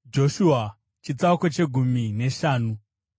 Joshua chitsauko chegumi neshanu.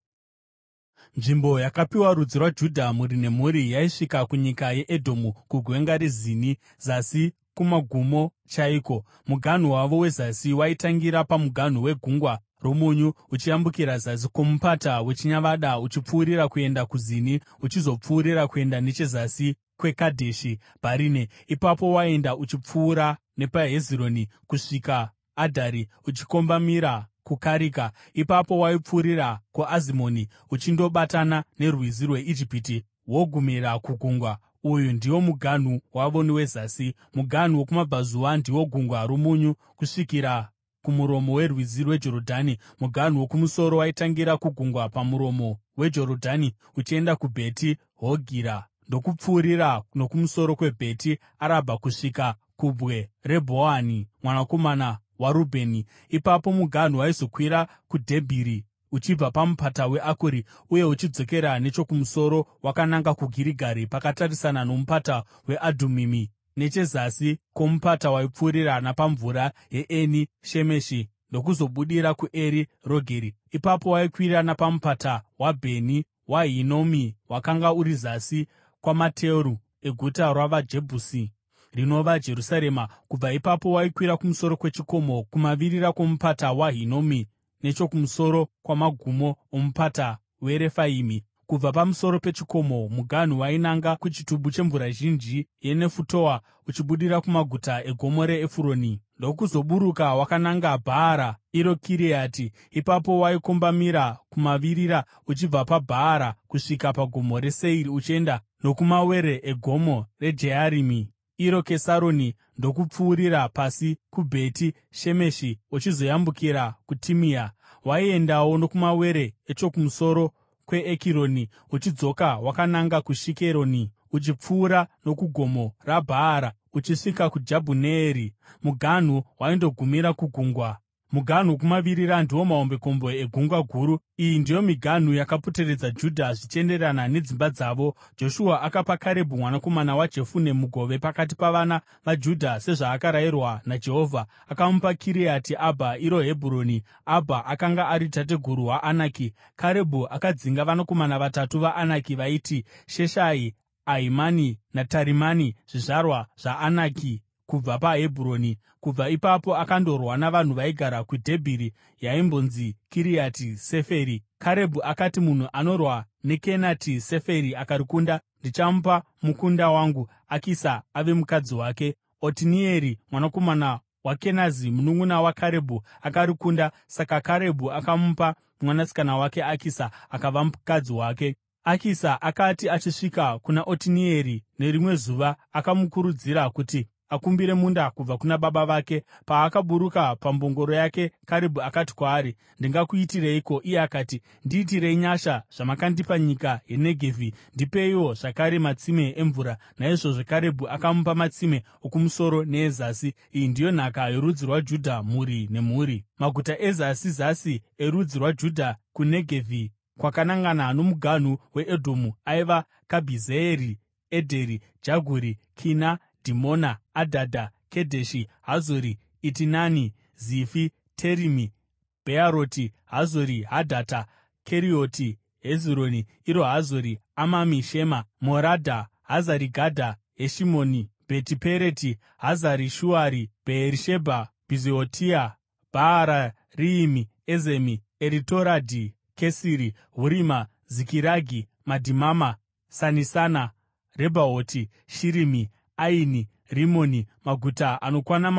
Nzvimbo yakapiwa rudzi rwaJudha mhuri nemhuri yaisvika kunyika yeEdhomu, kuGwenga reZini, zasi kumagumo chaiko. Muganhu wavo wezasi waitangira pamuganhu weGungwa roMunyu uchiyambukira zasi kwomupata wechinyavada uchipfuurira kuenda kuZini, uchizopfuurira kuenda nechezasi kweKadheshi Bharinea. Ipapo waienda uchipfuura nepaHezironi kusvika Adhari, uchikombamira kuKarika. Ipapo waipfuurira kuAzimoni uchindobatana neRwizi rweIjipiti wogumira kugungwa. Uyu ndiwo muganhu wavo wezasi. Muganhu wokumabvazuva ndiwo Gungwa roMunyu kusvikira kumuromo werwizi rweJorodhani. Muganhu wokumusoro waitangira kugungwa pamuromo weJorodhani uchienda kuBheti Hogira ndokupfuurira nokumusoro kweBheti Arabha kusvika kubwe raBhohani mwanakomana waRubheni. Ipapo muganhu waizokwira kuDhebhiri uchibva paMupata weAkori uye uchidzokera nechokumusoro wakananga kuGirigari pakatarisana noMupata weAdhumimi. Nechezasi kwomupata waipfuurira napamvura yeEni Shemeshi ndokuzobudira kuEri Rogeri. Ipapo waikwira napamupata waBheni waHinomi wakanga uri zasi kwamateru eguta ravaJebhusi rinova Jerusarema. Kubva ipapo waikwira kumusoro kwechikomo kumavirira kwomupata waHinomi nechokumusoro kwamagumo omupata weRefaimi. Kubva pamusoro pechikomo muganhu wainanga kuchitubu chemvura zhinji yeNefutoa uchibudira kumaguta eGomo reEfuroni ndokuzoburuka wakananga Bhaara iro Kiriati. Ipapo waikombamira kumavirira uchibva paBhaara kusvika paGomo reSeiri uchienda nokumawere eGomo reJearimi iro Kesaroni ndokupfuurira pasi kuBheti Shemeshi uchizoyambukira kuTimina. Waiendawo nokumawere echokumusoro kweEkironi uchidzoka wakananga kuShikeroni uchipfuura nokuGomo raBhaara uchisvika kuJabhuneeri. Muganhu waindogumira kugungwa. Muganhu wokumavirira ndiwo mahombekombe eGungwa Guru. Iyi ndiyo miganhu yakapoteredza Judha zvichienderana nedzimba dzavo. Joshua akapa Karebhu mwanakomana waJefune mugove pakati pavana vaJudha sezvaakarayirwa naJehovha. Akamupa Kiriati Abha iro Hebhuroni. Abha akanga ari tateguru waAnaki. Karebhu akadzinga vanakomana vatatu vaAnaki vaiti Sheshai, Ahimani naTarimani, zvizvarwa zvaAnaki kubva paHebhuroni. Kubva ipapo akandorwa navanhu vaigara kuDhebhiri yaimbonzi Kiriati Seferi. Karebhu akati, munhu anorwa neKenati Seferi akarikunda, ndichamupa mukunda wangu Akisa ave mukadzi wake. Otinieri mwanakomana waKenazi munun'una waKarebhu akarikunda, saka Karebhu akamupa mwanasikana wake Akisa akava mukadzi wake. Akisa akati achisvika kuna Otinieri nerimwe zuva, akamukurudzira kuti akumbire munda kubva kuna baba vake. Paakaburuka pambongoro yake, Karebhu akati kwaari, “Ndingakuitireiko?” Iye akati, “Ndiitirei nyasha zvamakandipa nyika yeNegevhi. Ndipeiwo zvakare matsime emvura.” Naizvozvo Karebhu akamupa matsime okumusoro neezasi. Iyi ndiyo nhaka yorudzi rwaJudha mhuri nemhuri. Maguta ezasi zasi erudzi rwaJudha kuNegevhi kwakanangana nomuganhu weEdhomu aiva Kabhizeeri, Edheri, Jaguri, Kina, Dhimona, Adhadha, Kedheshi, Hazori, Itinani, Zifi, Terimi, Bhearoti, Hazori Hadhata, Kerioti, Hezironi iro Hazori, Amami, Shema, Moradha, Hazari Gadha, Heshimoni, Bheti Pereti, Hazari Shuari, Bheerishebha, Bhizotia, Bhaara, Riimi, Ezemi, Eritoradhi, Kesiri, Hurima, Zikiragi, Madhimama, Sanisana, Rebhaoti, Shirimi, Aini, Rimoni, maguta anokwana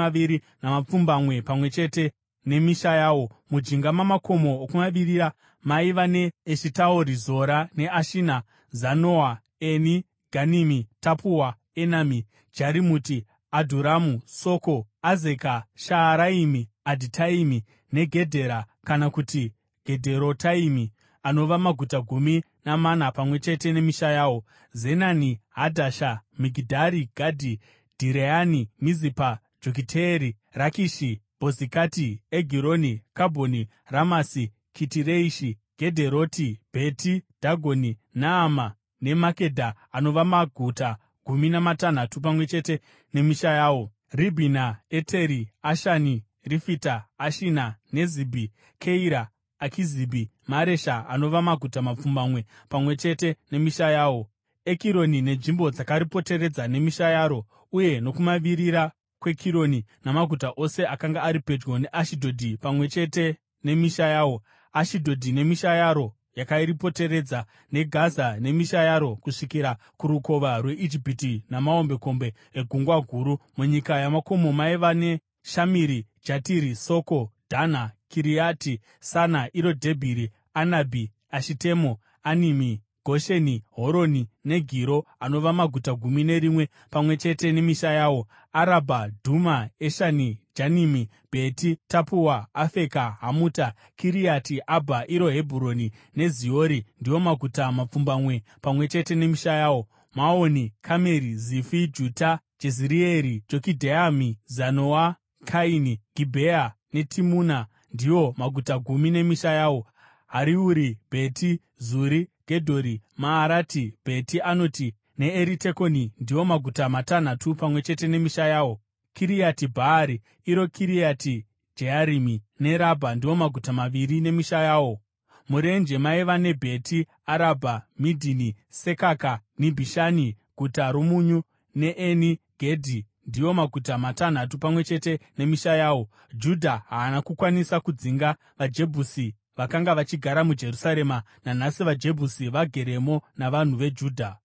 20 pamwe chete nemisha yawo. Mujinga mamakomo okumavirira maiva neEshitaori, Zora neAshina, Zanoa, Eni Ganimi, Tapua, Enami, Jarimuti, Adhuramu, Soko, Azeka, Shaaraimi, Adhitaimi neGedhera kana kuti Gedherotaimi, anova maguta 14 pamwe chete nemisha yawo. Zenani, Hadhasha, Migidhari Gadhi, Dhireani, Mizipa, Jokiteeri, Rakishi, Bhozikati, Egironi, Kabhoni, Ramasi, Kitireishi, Gedheroti, Bheti Dhagoni, Naama neMakedha, anova maguta 16 pamwe chete nemisha yawo. Ribhina, Eteri, Ashani, Rifita, Ashina, Nezibhi, Keira, Akizibhi, Maresha anova maguta mapfumbamwe pamwe chete nemisha yawo, Ekironi nenzvimbo dzakaripoteredza nemisha yaro, uye nokumavirira kwekironi namaguta ose akanga ari pedyo neAshidhodhi pamwe chete nemisha yawo, Ashidhodhi nemisha yaro yakaripoteredza, neGaza nemisha yaro, kusvikira kurukova rweIjipiti namahombekombe eGungwa Guru. Munyika yamakomo maiva neShamiri, Jatiri, Soko, Dhana, Kiriati Sana (iro Dhebhiri), Anabhi, Ashitemo, Animi, Gosheni, Horoni neGiro anova maguta 11 pamwe chete nemisha yawo, Arabha, Dhuma, Eshani, Janimi, Bheti Tapua, Afeka, Hamuta, Kiriati Abha (iro Hebhuroni) neZiori ndiwo maguta mapfumbamwe pamwe chete nemisha yawo, Maoni, Kameri, Zifi, Juta, Jezireeri, Jokidheami, Zanoa, Kaini, Gibhea neTimuna ndiwo maguta 10 nemisha yawo, Hariuri, Bheti Zuri, Gedhori, Maarati, Bheti Anoti neEritekoni ndiwo maguta 6 pamwe chete nemisha yawo, Kiriati Bhaari (iro Kiriati Jearimi) neRabha ndiwo maguta 2 nemisha yawo. Murenje maiva neBheti Arabha, Midhini, Sekaka, Nibhishani, Guta roMunyu neEni Gedhi ndiwo maguta 6 pamwe chete nemisha yawo. Judha haana kukwanisa kudzinga vaJebhusi vakanga vachigara muJerusarema; nanhasi vaJebhusi vageremo navanhu veJudha.